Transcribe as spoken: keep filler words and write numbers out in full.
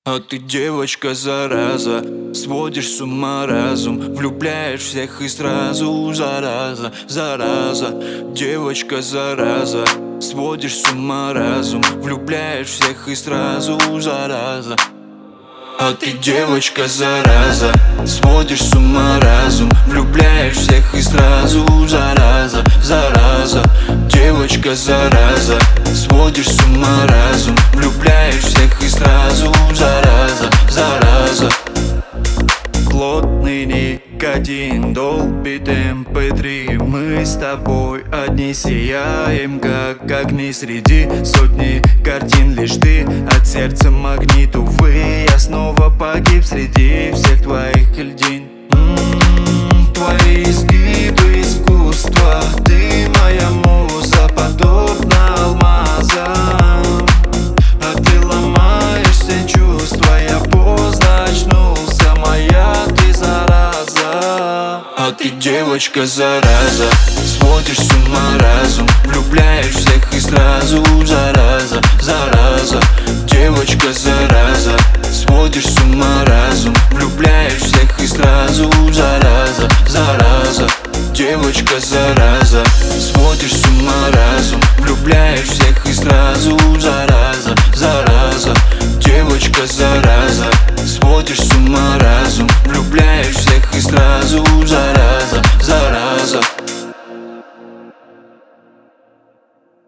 А ты девочка, зараза, сводишь с ума разум, влюбляешь всех и сразу, зараза, зараза. Девочка, зараза, сводишь с ума разум, влюбляешь всех и сразу, зараза. А ты девочка, зараза, сводишь с ума разум, влюбляешь всех и сразу, зараза, зараза. Девочка, зараза, сводишь с ума разум, влюбляешь всех и сразу, зараза, зараза. Плотный никотин долбит эм пэ три. Мы с тобой одни сияем, как огни среди сотни картин. Лишь ты от сердца магнит, увы, я снова погиб среди всех твоих льдин. М-м-м, твои изгибы искусства, ты моя муза, подобна алмазам. А ты ломаешь все чувства, я поздно очнулся, моя ты зараза. А ты девочка, зараза, сводишь с ума разум, влюбляешь всех и сразу, зараза, зараза. Девочка, зараза, сводишь с ума разум, влюбляешь всех и сразу, зараза, зараза. Девочка, зараза, сводишь с ума разум, влюбляешь всех и сразу, зараза, зараза. Девочка, зараза, сводишь с ума разум, влюбляешь всех и сразу, зараза.